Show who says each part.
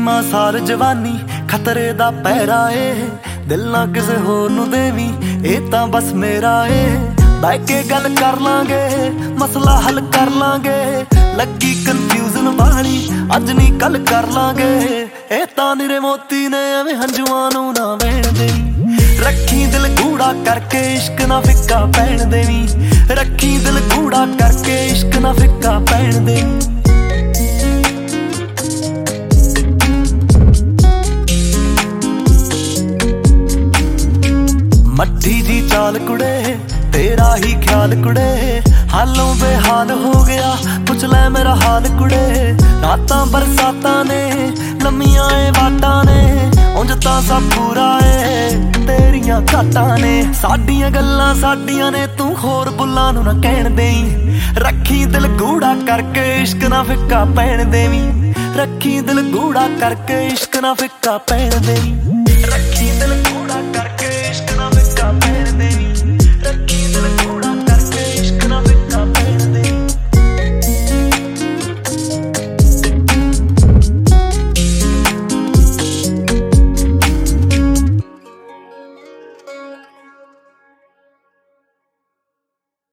Speaker 1: 20 ਸਾਲ ਜਵਾਨੀ ਖਤਰੇ ਦਾ ਪਹਿਰਾ ਏ, ਦਿਲ ਨਾ ਕਿਸੇ ਹੋਰ ਨੂੰ ਦੇਵੀਂ, ਇਹ ਤਾਂ ਬਸ ਮੇਰਾ ਏ। ਬਹਿ ਕੇ ਗੱਲ ਕਰ ਲਾਂਗੇ, ਮਸਲਾ ਹੱਲ ਕਰ ਲਾਂਗੇ, ਲੱਗੀ ਕਨਫਿਊਜ਼ਨ ਵਾਲੀ ਅੱਜ ਨਹੀਂ ਕੱਲ ਕਰ ਲਾਂਗੇ। ਇਹ ਤਾਂ ਨਿਰੇ ਮੋਤੀ ਨੇ ਐਵੇਂ ਹੰਝੂਆਂ ਨੂੰ ਨਾ ਵਹਿਣ ਦੇਵੀਂ, ਰੱਖੀ ਦਿਲ ਗੂੜਾ ਕਰਕੇ ਇਸ਼ਕ ਨਾ ਫਿੱਕਾ ਪੈਣ ਦੇਵੀਂ, ਰੱਖੀ ਦਿਲ ਗੂੜਾ ਕਰਕੇ ਇਸ਼ਕ ਨਾ ਫਿੱਕਾ ਪੈਣ ਦੇਵੀਂ। ਮੱਠੀ ਜੀ ਚਾਲ ਕੁੜੇ, ਤੇਰਾ ਹੀ ਖਿਆਲ ਕੁੜੇ, ਹਾਲੋਂ ਬੇਹਾਲ ਹੋ ਗਿਆ, ਪੁੱਛ ਲੈ ਮੇਰਾ ਹਾਲ ਕੁੜੇ। ਰਾਤਾਂ ਬਰਸਾਤਾਂ ਨੇ, ਲੰਮੀਆਂ ਏ ਵਾਟਾਂ ਨੇ, ਉਂਝ ਤਾਂ ਸਭ ਪੂਰਾ ਏ, ਤੇਰੀਆਂ ਘਾਟਾਂ ਨੇ। ਸਾਡੀਆਂ ਗੱਲਾਂ ਸਾਡੀਆਂ ਨੇ, ਤੂੰ ਹੋਰ ਬੁੱਲਾਂ ਨੂੰ ਨਾ ਕਹਿਣ ਦੇਈਂ, ਰੱਖੀ ਦਿਲ ਗੂੜਾ ਕਰਕੇ ਇਸ਼ਕ ਨਾ ਫਿੱਕਾ ਪੈਣ ਦੇਵੀਂ, ਰੱਖੀ ਦਿਲ ਗੂੜਾ ਕਰਕੇ ਇਸ਼ਕ ਨਾ ਫਿੱਕਾ ਪੈਣ ਦੇਵੀਂ।